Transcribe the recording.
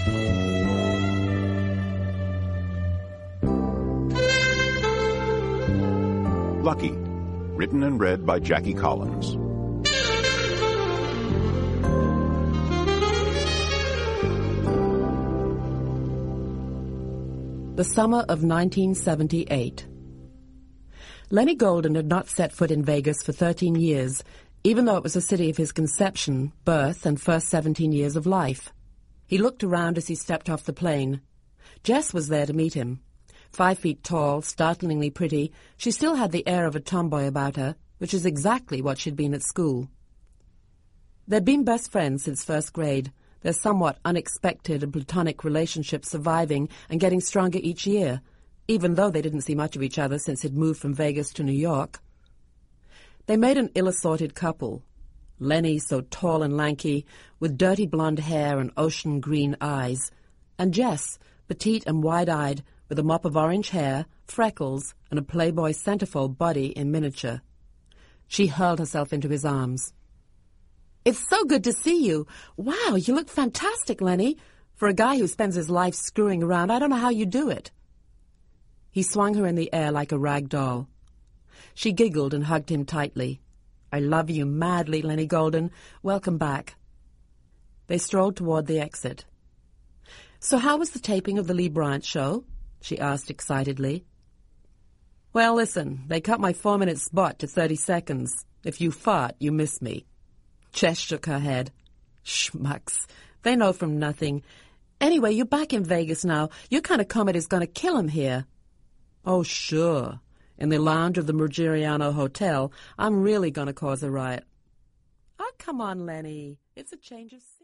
Lucky, written and read by Jackie Collins. The summer of 1978. Lenny Golden had not set foot in Vegas for 13 years, even though it was the city of his conception, birth, and first 17 years of life. He looked around as he stepped off the plane. Jess was there to meet him. 5 feet tall, startlingly pretty, she still had the air of a tomboy about her, which is exactly what she'd been at school. They'd been best friends since first grade, their somewhat unexpected and platonic relationship surviving and getting stronger each year, even though they didn't see much of each other since he'd moved from Vegas to New York. They made an ill-assorted couple. Lenny, so tall and lanky, with dirty blonde hair and ocean green eyes, and Jess, petite and wide-eyed, with a mop of orange hair, freckles, and a Playboy centerfold body in miniature. She hurled herself into his arms. "It's so good to see you. Wow, you look fantastic, Lenny. For a guy who spends his life screwing around, I don't know how you do it." He swung her in the air like a rag doll. She giggled and hugged him tightly. "I love you madly, Lenny Golden. Welcome back." They strolled toward the exit. "So how was the taping of the Lee Bryant show?" she asked excitedly. "Well, listen, they cut my 4-minute spot to 30 seconds. If you fart, you miss me." Jess shook her head. "Schmucks. They know from nothing. Anyway, you're back in Vegas now. Your kind of comedy's going to kill 'em here." "Oh, sure. In the lounge of the Murgiano Hotel, I'm really going to cause a riot." "Oh, come on, Lenny. It's a change of